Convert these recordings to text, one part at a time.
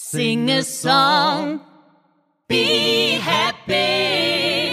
Sing a song, be happy.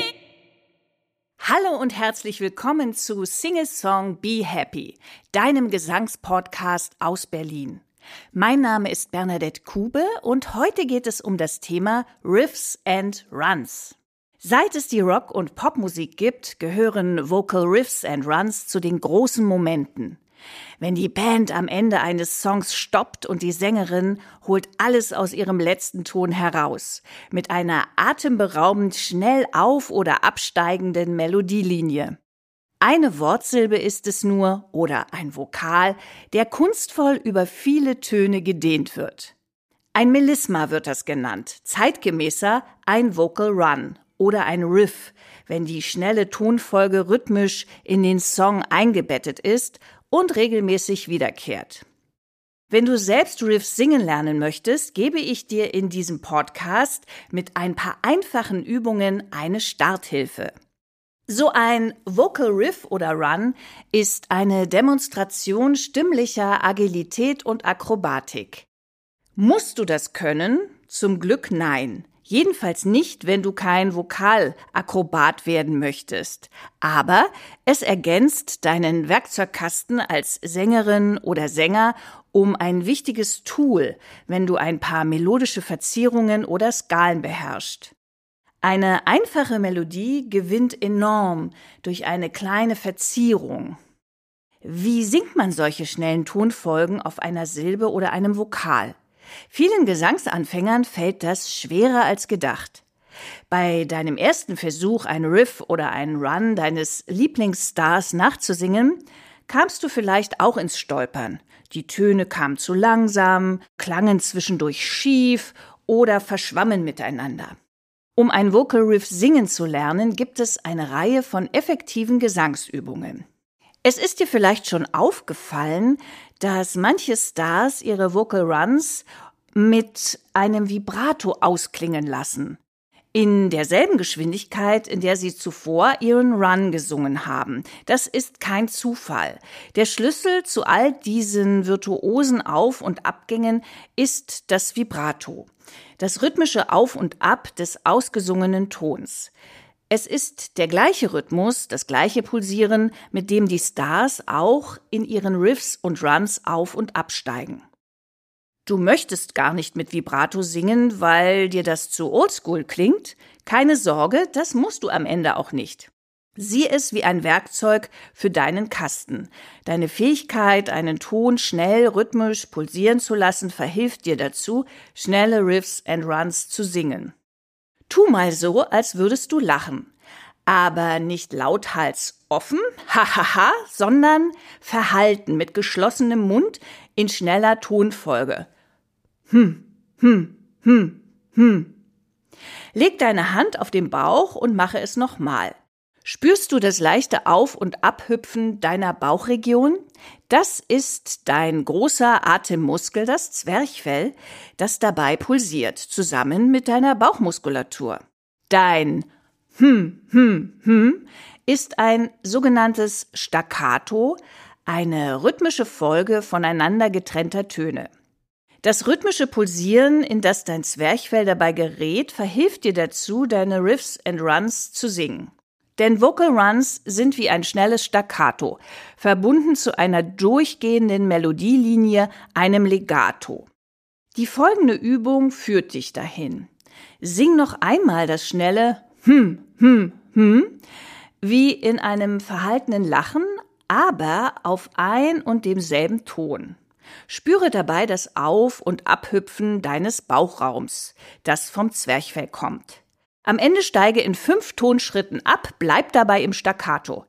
Hallo und herzlich willkommen zu Sing a Song, Be Happy, deinem Gesangspodcast aus Berlin. Mein Name ist Bernadette Kube und heute geht es um das Thema Riffs and Runs. Seit es die Rock- und Popmusik gibt, gehören Vocal Riffs and Runs zu den großen Momenten. Wenn die Band am Ende eines Songs stoppt und die Sängerin holt alles aus ihrem letzten Ton heraus, mit einer atemberaubend schnell auf- oder absteigenden Melodielinie. Eine Wortsilbe ist es nur oder ein Vokal, der kunstvoll über viele Töne gedehnt wird. Ein Melisma wird das genannt, zeitgemäßer ein Vocal Run oder ein Riff, wenn die schnelle Tonfolge rhythmisch in den Song eingebettet ist und regelmäßig wiederkehrt. Wenn du selbst Riffs singen lernen möchtest, gebe ich dir in diesem Podcast mit ein paar einfachen Übungen eine Starthilfe. So ein Vocal Riff oder Run ist eine Demonstration stimmlicher Agilität und Akrobatik. Musst du das können? Zum Glück nein. Jedenfalls nicht, wenn du kein Vokalakrobat werden möchtest. Aber es ergänzt deinen Werkzeugkasten als Sängerin oder Sänger um ein wichtiges Tool, wenn du ein paar melodische Verzierungen oder Skalen beherrschst. Eine einfache Melodie gewinnt enorm durch eine kleine Verzierung. Wie singt man solche schnellen Tonfolgen auf einer Silbe oder einem Vokal? Vielen Gesangsanfängern fällt das schwerer als gedacht. Bei deinem ersten Versuch, ein Riff oder einen Run deines Lieblingsstars nachzusingen, kamst du vielleicht auch ins Stolpern. Die Töne kamen zu langsam, klangen zwischendurch schief oder verschwammen miteinander. Um ein Vocal Riff singen zu lernen, gibt es eine Reihe von effektiven Gesangsübungen. Es ist dir vielleicht schon aufgefallen, dass manche Stars ihre Vocal Runs mit einem Vibrato ausklingen lassen. In derselben Geschwindigkeit, in der sie zuvor ihren Run gesungen haben. Das ist kein Zufall. Der Schlüssel zu all diesen virtuosen Auf- und Abgängen ist das Vibrato. Das rhythmische Auf und Ab des ausgesungenen Tons. Es ist der gleiche Rhythmus, das gleiche Pulsieren, mit dem die Stars auch in ihren Riffs und Runs auf- und absteigen. Du möchtest gar nicht mit Vibrato singen, weil dir das zu oldschool klingt? Keine Sorge, das musst du am Ende auch nicht. Sieh es wie ein Werkzeug für deinen Kasten. Deine Fähigkeit, einen Ton schnell, rhythmisch pulsieren zu lassen, verhilft dir dazu, schnelle Riffs and Runs zu singen. Tu mal so, als würdest du lachen. Aber nicht lauthals offen, hahaha, sondern verhalten mit geschlossenem Mund in schneller Tonfolge. Leg deine Hand auf den Bauch und mache es nochmal. Spürst du das leichte Auf- und Abhüpfen deiner Bauchregion? Das ist dein großer Atemmuskel, das Zwerchfell, das dabei pulsiert, zusammen mit deiner Bauchmuskulatur. Dein ist ein sogenanntes Staccato, eine rhythmische Folge voneinander getrennter Töne. Das rhythmische Pulsieren, in das dein Zwerchfell dabei gerät, verhilft dir dazu, deine Riffs and Runs zu singen. Denn Vocal Runs sind wie ein schnelles Staccato, verbunden zu einer durchgehenden Melodielinie, einem Legato. Die folgende Übung führt dich dahin. Sing noch einmal das schnelle wie in einem verhaltenen Lachen, aber auf ein und demselben Ton. Spüre dabei das Auf- und Abhüpfen deines Bauchraums, das vom Zwerchfell kommt. Am Ende steige in 5 Tonschritten ab, bleib dabei im Staccato.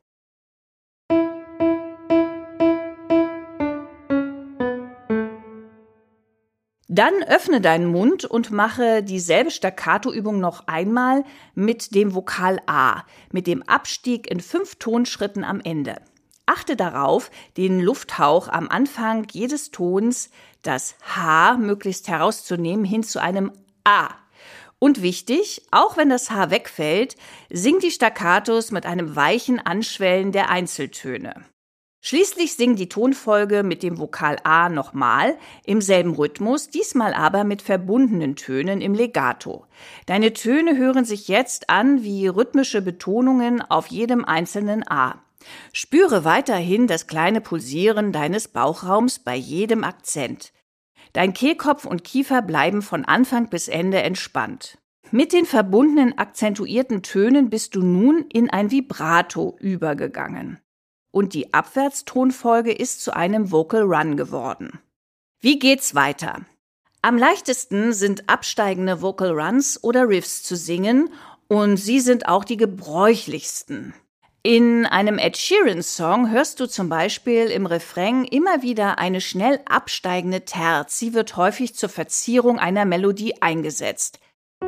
Dann öffne deinen Mund und mache dieselbe Staccato-Übung noch einmal mit dem Vokal A, mit dem Abstieg in 5 Tonschritten am Ende. Achte darauf, den Lufthauch am Anfang jedes Tons, das H, möglichst herauszunehmen, hin zu einem A. Und wichtig, auch wenn das H wegfällt, sing die Staccatos mit einem weichen Anschwellen der Einzeltöne. Schließlich sing die Tonfolge mit dem Vokal A nochmal, im selben Rhythmus, diesmal aber mit verbundenen Tönen im Legato. Deine Töne hören sich jetzt an wie rhythmische Betonungen auf jedem einzelnen A. Spüre weiterhin das kleine Pulsieren deines Bauchraums bei jedem Akzent. Dein Kehlkopf und Kiefer bleiben von Anfang bis Ende entspannt. Mit den verbundenen akzentuierten Tönen bist du nun in ein Vibrato übergegangen. Und die Abwärtstonfolge ist zu einem Vocal Run geworden. Wie geht's weiter? Am leichtesten sind absteigende Vocal Runs oder Riffs zu singen und sie sind auch die gebräuchlichsten. In einem Ed Sheeran-Song hörst du zum Beispiel im Refrain immer wieder eine schnell absteigende Terz. Sie wird häufig zur Verzierung einer Melodie eingesetzt.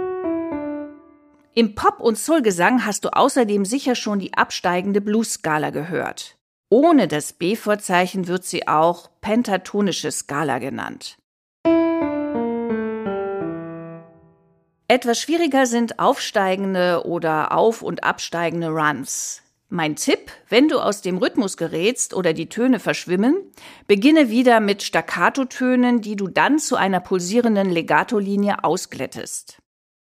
Im Pop- und Soul-Gesang hast du außerdem sicher schon die absteigende Blues-Skala gehört. Ohne das B-Vorzeichen wird sie auch pentatonische Skala genannt. Etwas schwieriger sind aufsteigende oder auf- und absteigende Runs. Mein Tipp, wenn du aus dem Rhythmus gerätst oder die Töne verschwimmen, beginne wieder mit Staccato-Tönen, die du dann zu einer pulsierenden Legato-Linie ausglättest.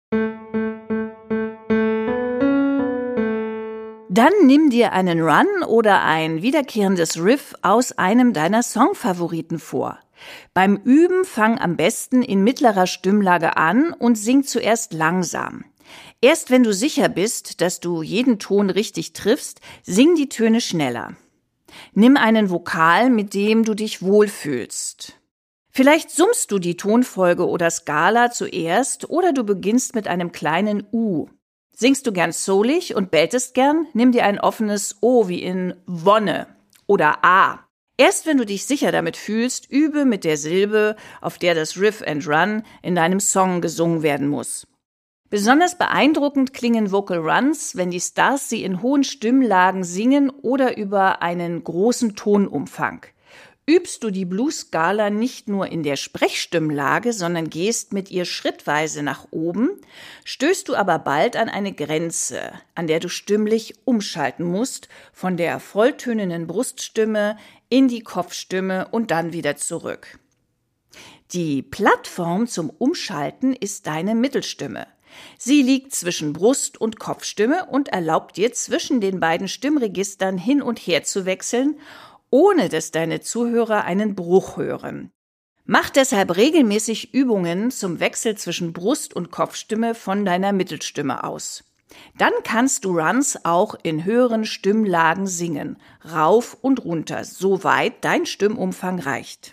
Dann nimm dir einen Run oder ein wiederkehrendes Riff aus einem deiner Songfavoriten vor. Beim Üben fang am besten in mittlerer Stimmlage an und sing zuerst langsam. Erst wenn du sicher bist, dass du jeden Ton richtig triffst, sing die Töne schneller. Nimm einen Vokal, mit dem du dich wohlfühlst. Vielleicht summst du die Tonfolge oder Skala zuerst oder du beginnst mit einem kleinen U. Singst du gern soulig und belltest gern, nimm dir ein offenes O wie in Wonne oder A. Erst wenn du dich sicher damit fühlst, übe mit der Silbe, auf der das Riff and Run in deinem Song gesungen werden muss. Besonders beeindruckend klingen Vocal Runs, wenn die Stars sie in hohen Stimmlagen singen oder über einen großen Tonumfang. Übst du die Blues-Skala nicht nur in der Sprechstimmlage, sondern gehst mit ihr schrittweise nach oben, stößt du aber bald an eine Grenze, an der du stimmlich umschalten musst, von der volltönenden Bruststimme in die Kopfstimme und dann wieder zurück. Die Plattform zum Umschalten ist deine Mittelstimme. Sie liegt zwischen Brust- und Kopfstimme und erlaubt dir, zwischen den beiden Stimmregistern hin und her zu wechseln, ohne dass deine Zuhörer einen Bruch hören. Mach deshalb regelmäßig Übungen zum Wechsel zwischen Brust- und Kopfstimme von deiner Mittelstimme aus. Dann kannst du Runs auch in höheren Stimmlagen singen, rauf und runter, soweit dein Stimmumfang reicht.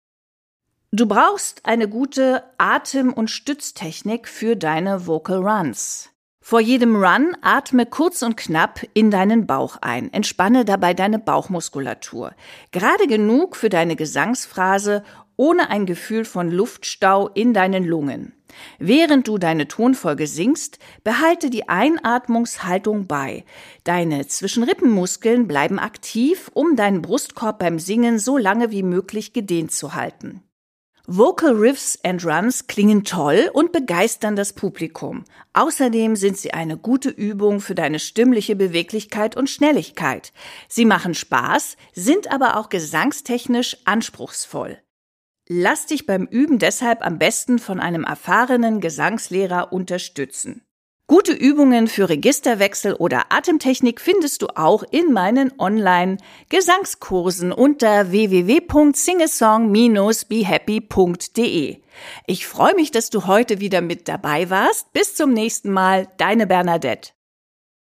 Du brauchst eine gute Atem- und Stütztechnik für deine Vocal Runs. Vor jedem Run atme kurz und knapp in deinen Bauch ein. Entspanne dabei deine Bauchmuskulatur. Gerade genug für deine Gesangsphrase, ohne ein Gefühl von Luftstau in deinen Lungen. Während du deine Tonfolge singst, behalte die Einatmungshaltung bei. Deine Zwischenrippenmuskeln bleiben aktiv, um deinen Brustkorb beim Singen so lange wie möglich gedehnt zu halten. Vocal Riffs and Runs klingen toll und begeistern das Publikum. Außerdem sind sie eine gute Übung für deine stimmliche Beweglichkeit und Schnelligkeit. Sie machen Spaß, sind aber auch gesangstechnisch anspruchsvoll. Lass dich beim Üben deshalb am besten von einem erfahrenen Gesangslehrer unterstützen. Gute Übungen für Registerwechsel oder Atemtechnik findest du auch in meinen Online-Gesangskursen unter www.singesong-behappy.de. Ich freue mich, dass du heute wieder mit dabei warst. Bis zum nächsten Mal, deine Bernadette.